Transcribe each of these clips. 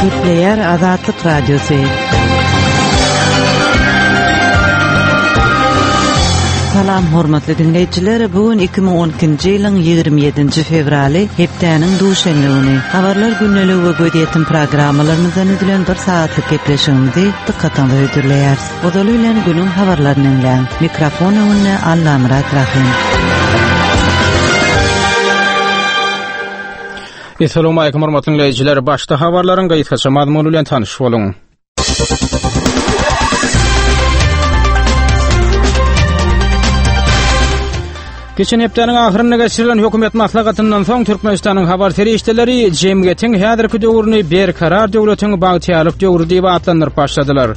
Gepleyer Azatlyk Radyosu. Salam hormatly dinleyijiler, bugün 2012-nji ýylyň 27-nji fevraly hepdeniň duşanlygyny, habarlar günnälik we gödýetim programmalarymyzdan edilen bir saatlyk gepleşigimizi dikkatinize öýdürleýär. Odaly bilen günüň habarlaryny dinleň. Mikrofon önünde Allamrat Rahim. Assalamu alaykum hormatly dinleyijiler, başda habarlaryň gaýtgaça mazmuny bilen tanyş boluň. Geçen hepdeniň ahyryna geçirilen hökümet maslahatyndan soň Türkmenistanyň habar terişdeleri jemgyetiň häzirki döwrüni berkarar döwletiň bagtyarlyk döwrü diýip atlandyryp başladylar.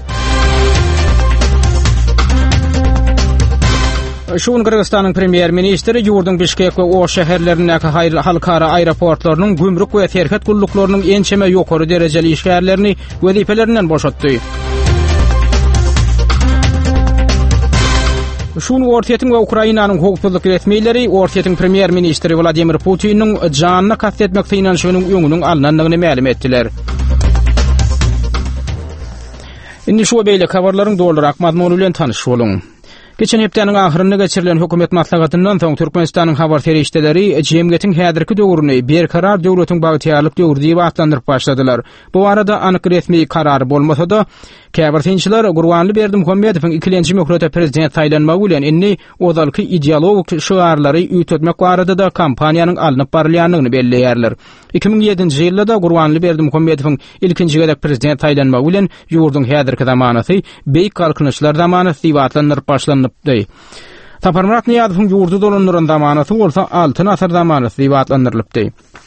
Şuň Kyrgyzstanyň premier ministri ýurdun Bişkek we Oş şäherlerindäki halkara aeroportlarynyň gümrük we terket gulluklarının ençeme ýokary derejeli işgärlerini wezipelerinden boşatdy. Şunu Ortiýetiň we Ukrainanyň hukuklyk resmiýetleri Ortiýetiň premier ministri Vladimir Putiniň janyna kastetmek synanyşynyň öňüniň alnandygyny ma'lum etdiler. Indi şu beýle habarlaryň doldurak mazmuny bilen tanyş boluň. Geçen hepdeniň ahyryna geçirilen hökümet maslahatyndan soň Türkmenistanyň habar terişdeleri jemgyetiň häzirki döwrüni berkarar döwletiň bagtyarlyk döwrü diýip atlandyryp başladylar. Bu arada anyk resmi karar bolmasa-da käbirtinçiler Gurbanly Berdimuhammedowyň ikilenji möhürete prezident taýlanmagy bilen inni ozalky ideologik şygarlary üýtmek barada da kampaniýanyň alınıp barylýanlygyny belleýärler. 2007-nji ýylda Gurbanly Berdimuhammedowyň ilkinji gedek prezident taýlanmagy bilen ýurdun häzirki zamanasy beýik kalkynışlar zamanasy diýip atlandyryp başlandypdy. Taparmurat Niýazowyň ýurdu dolandyran zamanasy bolsa 6 asr zamanasy diýip atlandyrylypdy.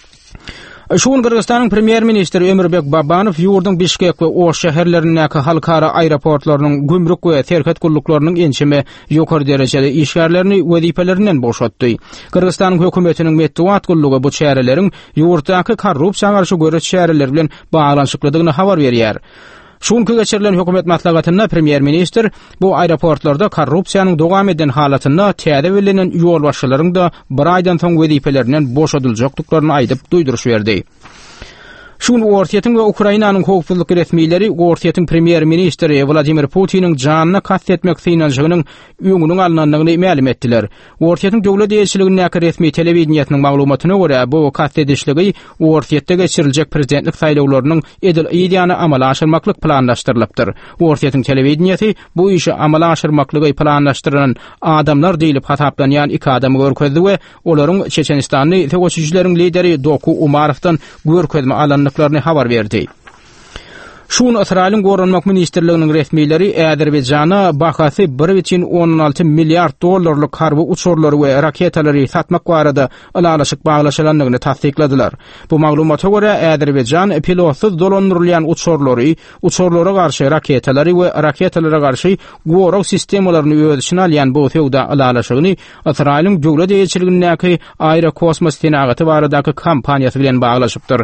Şuň Kyrgyzstanyň premier ministri Ömerbek Babanow ýurdun Bişkek we Oş şäherlerindäki halkara aeroportlarynyň gümrük we terket gulluklarının ençeme ýokary derejeli işgärlerini wezipelerinden boşatdy. Kyrgyzstanyň hökümetiniň medeniýet gullugy bu şäherleriň ýurtdaky korrupsiýaga garşy görüş şäherler bilen baglanyşyklydygyny habar berýär. Şuňky geçirilen hökümet maslahatynda premier ministr bu aeroportlarda korrupsiýanyň dowam eden halatyna täze belenen ýol başçylaryň da bir aýdan soň wezipelerinden boşadyljakdyklaryny aýdyp duýduruş berdi. Şunu Ortiýetiň we Ukrainanyň hukuklyk resmiýetleri Ortiýetiň premier ministri Vladimir Putiniň janyna kastetmek synanyşynyň öňüniň alnandygyny ma'lum etdiler. Ortiýetiň döwlet ýeşiligindäki resmi telewizionyanyň maglumatyna görä bu kastetişligi Ortiýetde geçiriljek prezidentlik saýlawlarynyň edil ýygyny amala aşyrmaklyk planlaşdyrylypdyr. Ortiýetiň telewizionyasy bu işi amala aşyrmaklygy planlaşdyran adamlar diýilip hataplanýan iki adamy görkezdi we olaryň Çeçenistanyň tegoçujylariň lideri Doku Umarovdan görkezme alanny habar verdi. Şuň Israýlyň Gorunmak ministrliginiň resmiýetleri Äzerbeýjana bahasy 1,16 milliard dollarlyk harby uçurlary we raketalary satmak barada alalaşyk baglaşylandygyny tasdikladylar. Bu maglumata görä Äzerbeýjan pilotsyz dolandyrylýan uçurlara garşy raketalary we raketalara garşy gorok sistemalaryny öwrüşine alýan bu töwda alalaşygyny Israýlyň döwlet ýeşiligindäki aerokosmos tenagaty baradaky kampaniýasy bilen baglaşypdyr.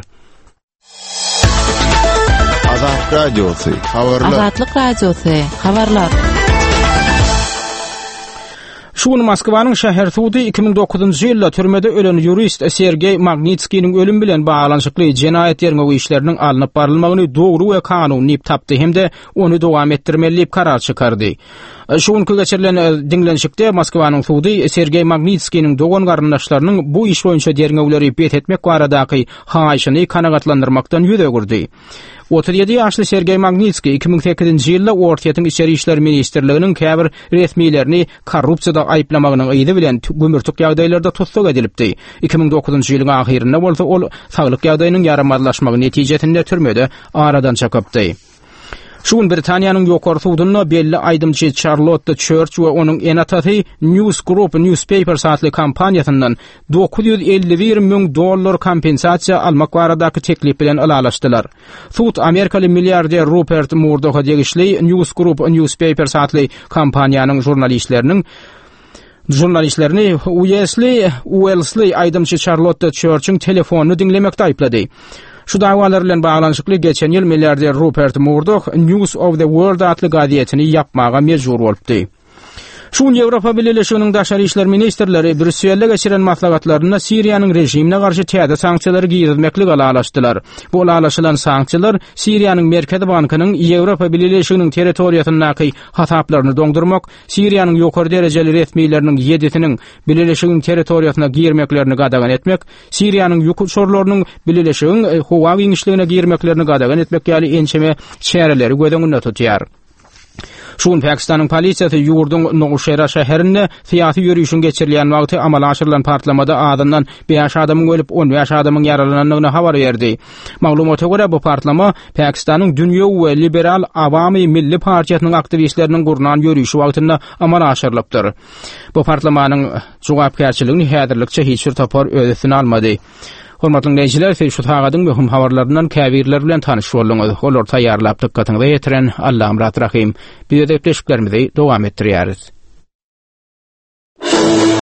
Azatlyk Radyosu, habarlar. Azatlyk Radyosu, habarlar. Şuň Moskwanyň şäher sudy 2009-njy ýylda türmede ölen jurist Sergey Magnitskiň ölüm bilen baglanyşykly jenaýet ýerine işleriniň alınıp barylmagyny dogry we kanuny diýip tapdy hemde onu dowam etdirmeli diýip karar çykardy. Şuňky geçirilen dinlenşikde Moskwanyň sudy Sergey Magnitskiň dogan garyndaşlarynyň bu iş boýunça derňewleri bet etmek baradaky haýyşyny kanagatlandyrmakdan ýüze gurdy. 37 ýaşly Sergey Magnitski 2008-nji ýylda Ortiýetiň içeri işler ministrliginiň käbir resmiýetlerini korrupsiýada aýplamagynyň ýyly bilen gümürtük ýagdaýlarda tutsak edilipdi. 2009-njy ýylyň ahyrynda bolsa ol saglyk ýagdaýynyň ýaramazlaşmagy netijesinde türmede aradan çakypdy. Şuň Britaniýanyň ýokary sudyna belli aýdymçy Charlotte Church we onuň enatasy News Group newspaper satly kampaniýasyndan $951,000 kompensasiýa almak baradaky teklip bilen alalaşdylar. Sud Amerikaly milliarder Rupert Murdoch'a degişli News Group newspaper satly kampaniýanyň jurnalistlerini Wellesley aýdymçy Charlotte Church'yň telefonyny dinlemekde aýplady. Şu davalar bilen baglanyşykly geçen ýyl milliarder Rupert Murdoch News of the World atly gazetini ýapmaga mejbur bolupdy. Şun Ýewropa Birleşiginiň daşary işler ministrleri Brüsselde geçiren maslahatlaryna Siriýanyň rejimine garşy täze sanksiýalary giýdirmeklik alalaşdylar. Bu alalaşylan sanksiýalar Siriýanyň Merkezi Bankynyň Ýewropa Birleşiginiň territoriýasyndaky hataplaryny doňdurmak, Siriýanyň ýokary derejeli resmiýetleriniň 7-siniň Birleşiginiň territoriýasyna girmeklerini gadagan etmek, Siriýanyň ýokary şorlarynyň Birleşiginiň howa giňişligine girmeklerini gadagan etmek ýaly ençeme çäreleri gözeňinde tutýar. Şun Pakistanyň polisiýasy ýurdun Nowşehra şäherinde syýasy ýürüýüşiň geçirilýän wagty amala aşyrylan partlamada adamdan 5 adamyň ölüp 15 adamyň ýaralanynyny habar berdi. Maglumata görä bu partlama Pakistanyň Dünýä we Liberal Awamy Milli Partiýasynyň aktivistleriniň gurnan ýürüýüşi wagtynda amala aşyrylypdyr. Bu partlamanyň jogapkärçiligini häzirlikçe hiç bir tapar öýdesini almady. Hormatly dinleýijiler, şu tagadyň möhüm habarlaryndan käbirler bilen tanyş bolduňyz. Olar taýýarlap dykkatyňyza ýetiren Allahym rahim. Biz de dowam etdirýäris.